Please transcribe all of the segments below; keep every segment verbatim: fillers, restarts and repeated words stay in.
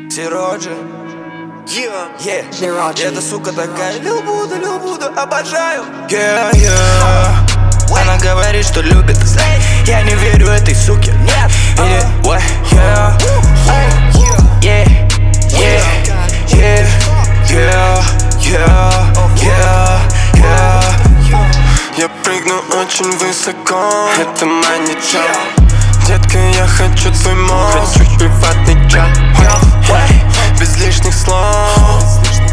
Сироджи. Yeah. Yeah. Эта сука такая, Лил Буда, Лил Буда, обожаю. Yeah, yeah. Она говорит, что любит. Я не верю этой суке. Нет. Или, what? Yeah. Yeah. Yeah. Yeah. Yeah. Yeah. Yeah. Yeah. Я прыгну очень высоко, это манича. Детка, я хочу твой мозг, хочу приватный чат. Без лишних слов,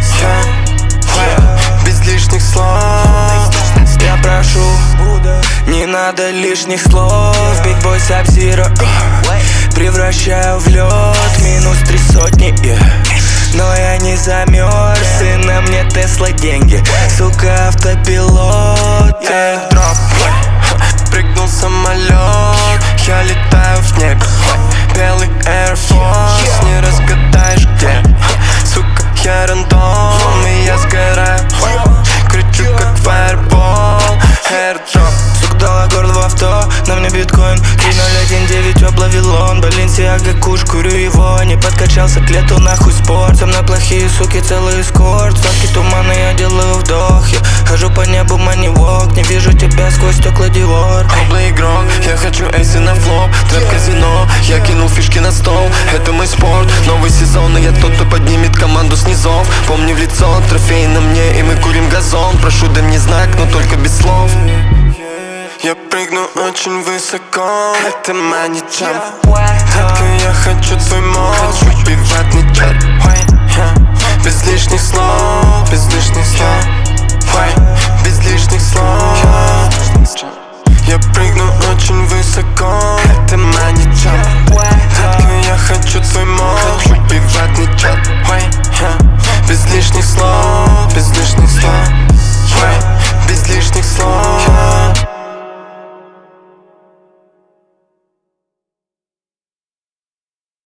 без лишних слов. Я прошу, не надо лишних слов. Big Boy Sub-Zero, превращаю в лед. Минус три сотни, yeah. Но я не замерз, и на мне Тесла деньги. Сука, автопилот, yeah. Дроп, прыгнул самолет, я летаю в небе. Белый Air Force, не разгадаешь где. Сука, я рандом, и я сгораю. Кричу как Fireball, airdrop. Сука дала город в авто, на мне биткоин три ноль один девять, облавилон. Баленсиага куш, курю его, не подкачался к лету, нахуй спорт. Со мной плохие суки, целый эскорт. Сладкий туман, и я делаю вдох. Я хожу по небу, money walk. Не вижу тебя сквозь стекла Dior. Облый игрок, я хочу эйси на флоп. Трэп казино, я кинул фишки на стол. Это мой спорт, новый сезон, и я тот, кто поднимет команду с низов. Помни в лицо, трофей на мне, и мы курим газон. Прошу, дай мне знак, но только без слов. Я прыгну очень высоко, это манича. Детка, я хочу твой мозг,